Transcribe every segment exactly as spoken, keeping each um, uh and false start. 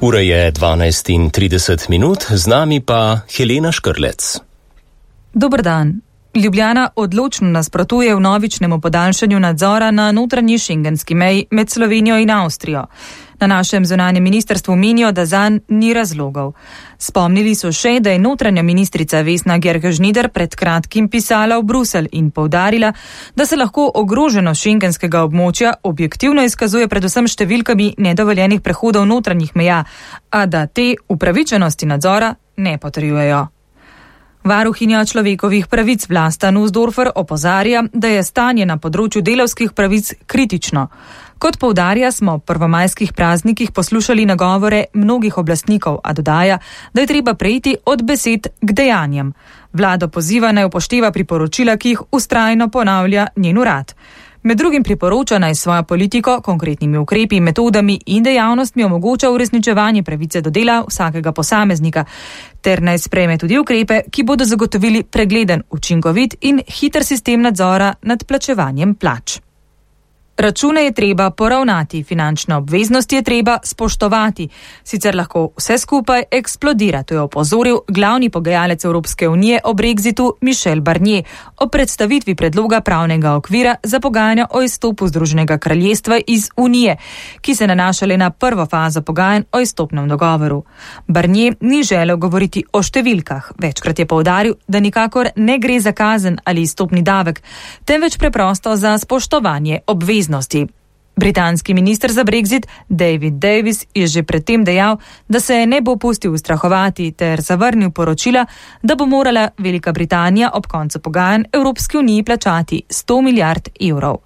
Ura je dvanajst in trideset minut, z nami pa Helena Škrlec. Dober dan. Ljubljana odločno nasprotuje vnovičnemu podaljšanju nadzora na notranji šengenski meji med Slovenijo in Avstrijo. Na našem zunanjem ministrstvu menijo, da zanj ni razlogov. Spomnili so še, da je notranja ministrica Vesna Györkös-Žnider pred kratkim pisala v Bruselj in poudarila, da se lahko ogroženost šengenskega območja objektivno izkazuje predvsem številkami nedovoljenih prehodov notranjih meja, a da te upravičenosti nadzora ne potrjujejo. Varuhinja človekovih pravic Vlasta Nussdorfer opozarja, da je stanje na področju delavskih pravic kritično. Kot poudarja, smo v prvomajskih praznikih poslušali nagovore mnogih oblastnikov, a dodaja, da je treba preiti od besed k dejanjem. Vlado poziva naj upošteva priporočila, ki jih vztrajno ponavlja njen urad. Med drugim priporoča naj svojo politiko, konkretnimi ukrepi, metodami in dejavnostmi omogoča uresničevanje pravice do dela vsakega posameznika, ter naj sprejme tudi ukrepe, ki bodo zagotovili pregleden, učinkovit in hiter sistem nadzora nad plačevanjem plač. Račune je treba poravnati, finančne obveznosti je treba spoštovati, sicer lahko vse skupaj eksplodira, to je opozoril glavni pogajalec Evropske unije o Brexitu Michel Barnier o predstavitvi predloga pravnega okvira za pogajanja o izstopu Združenega kraljestva iz Unije, ki se nanašale na prvo fazo pogajanj o izstopnem dogovoru. Barnier ni želel govoriti o številkah, večkrat je poudaril, da nikakor ne gre za kazen ali izstopni davek, temveč preprosto za spoštovanje obveznosti. Britanski minister za Brexit David Davis je že predtem dejal, da se ne bo pustil ustrahovati ter zavrnil poročila, da bo morala Velika Britanija ob koncu pogajanj Evropski uniji plačati sto milijard evrov.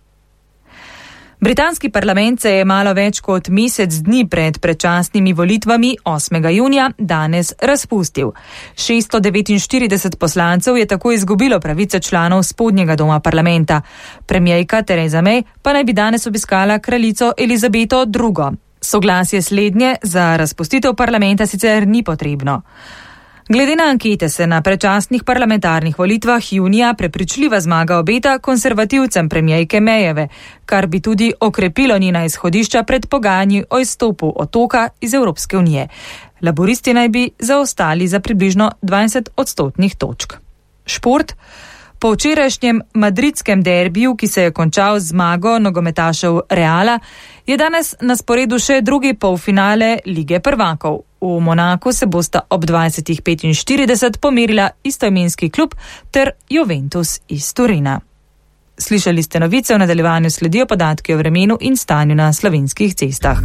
Britanski parlament se je malo več kot mesec dni pred predčasnimi volitvami osmega junija danes razpustil. šeststo devetinštirideset poslancev je tako izgubilo pravice članov spodnjega doma parlamenta. Premierka Theresa May pa naj bi danes obiskala kraljico Elizabeto drugo. Soglasje slednje za razpustitev parlamenta sicer ni potrebno. Glede na ankete se na predčasnih parlamentarnih volitvah junija prepričljiva zmaga obeta konservativcem premierke Mayjeve, kar bi tudi okrepilo njena izhodišča pred pogajanji o izstopu otoka iz Evropske unije. Laburisti naj bi zaostali za približno dvajset odstotnih točk. Šport. Po včerajšnjem madridskem derbiju, ki se je končal z zmago nogometašev Reala, je danes na sporedu še drugi polfinale Lige prvakov. V Monaku se bosta ob dvajsetih petinštirideset pomerila istoimenski klub ter Juventus iz Turina. Slišali ste novice, v nadaljevanju sledijo podatki o vremenu in stanju na slovenskih cestah.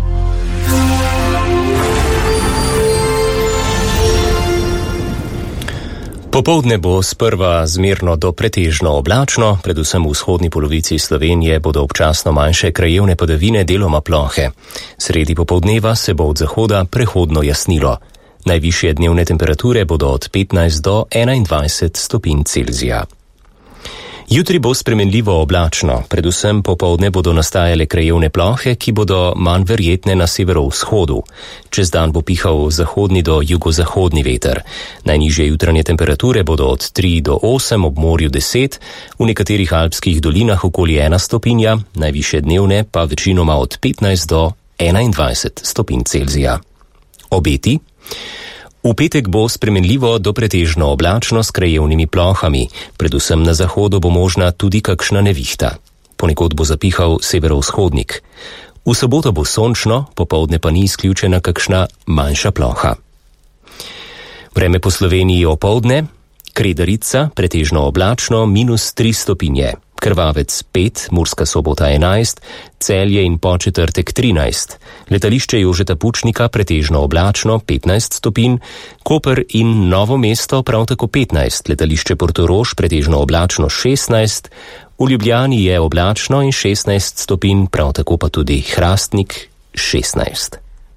Popoldne bo sprva zmerno do pretežno oblačno, predvsem v vzhodni polovici Slovenije bodo občasno manjše krajevne padavine, deloma plohe. Sredi popoldneva se bo od zahoda prehodno jasnilo. Najvišje dnevne temperature bodo od petnajst do enaindvajset stopinj Celzija. Jutri bo spremenljivo oblačno, predvsem popoldne bodo nastajale krajevne plohe, ki bodo manj verjetne na severovzhodu. Čez dan bo pihal zahodni do jugozahodni veter. Najnižje jutranje temperature bodo od tri do osem, ob morju deset, v nekaterih alpskih dolinah okoli ena stopinja, najvišje dnevne pa večinoma od petnajst do enaindvajset stopinj Celzija. Obeti. V petek bo spremenljivo do pretežno oblačno s krajevnimi plohami, predvsem na zahodu bo možna tudi kakšna nevihta. Ponekod bo zapihal severovzhodnik. V soboto bo sončno, popoldne pa ni izključena kakšna manjša ploha. Vreme po Sloveniji opoldne, Kredarica, pretežno oblačno, minus tri stopinje. Krvavec pet, Murska Sobota enajst, Celje in Podčetrtek trinajst, letališče Jožeta Pučnika pretežno oblačno petnajst stopinj, Koper in Novo mesto prav tako petnajst, letališče Portorož pretežno oblačno šestnajst, v Ljubljani je oblačno in šestnajst stopinj, prav tako pa tudi Hrastnik šestnajst.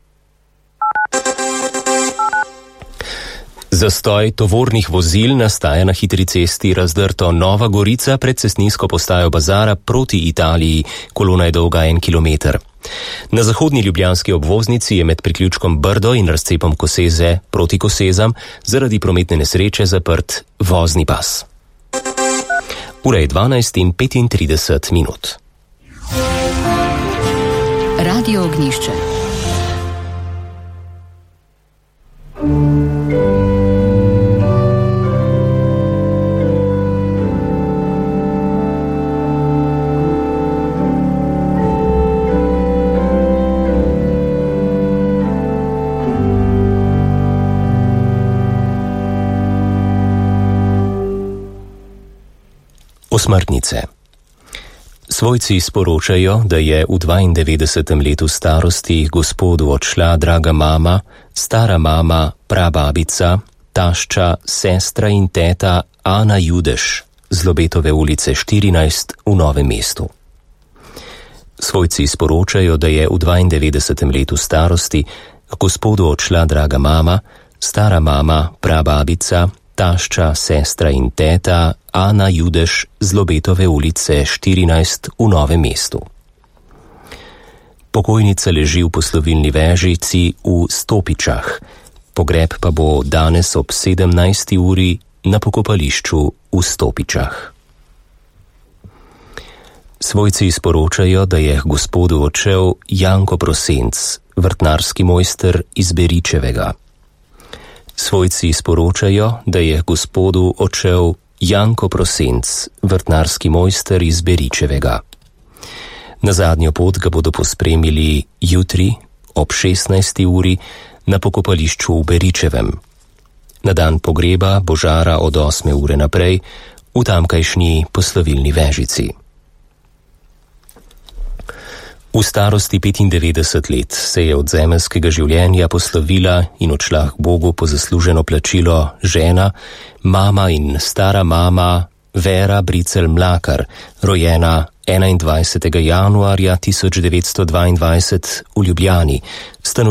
Zastoj tovornih vozil nastaja na hitri cesti Razdrto Nova Gorica pred cestninsko postajo Bazara proti Italiji, kolona je dolga en kilometer. Na zahodni ljubljanski obvoznici je med priključkom Brdo in razcepom Koseze proti Kosezam zaradi prometne nesreče zaprt vozni pas. Ura je dvanajst in petintrideset minut. Radio Ognjišče. Osmrtnice. Svojci sporočajo, da je v dvaindevetdesetem letu starosti gospodu odšla draga mama, stara mama, prababica, tašča, sestra in teta Ana Judeš z Lobetove ulice štirinajst v Novem mestu. Svojci sporočajo, da je v dvaindevetdesetem letu starosti gospodu odšla draga mama, stara mama, prababica, tašča, sestra in teta Ana Judeš z Lobetove ulice štirinajst v Novem mestu. Pokojnica leži v poslovilni vežici v Stopičah, pogreb pa bo danes ob sedemnajsti uri na pokopališču v Stopičah. Svojci sporočajo, da je gospodu odšel Janko Prosenc, vrtnarski mojster iz Beričevega. Svojci sporočajo, da je gospodu odšel Janko Prosenc, vrtnarski mojster iz Beričevega. Na zadnjo pot ga bodo pospremili jutri ob šestnajsti uri na pokopališču v Beričevem. Na dan pogreba bo žara od osme ure naprej v tamkajšnji poslovilni vežici. V starosti petindevetdeset let se je od zemeljskega življenja poslovila in odšla k Bogu po zasluženo plačilo žena, mama in stara mama Vera Bricelj Mlakar, rojena enaindvajsetega januarja tisoč devetsto dvaindvajset v Ljubljani,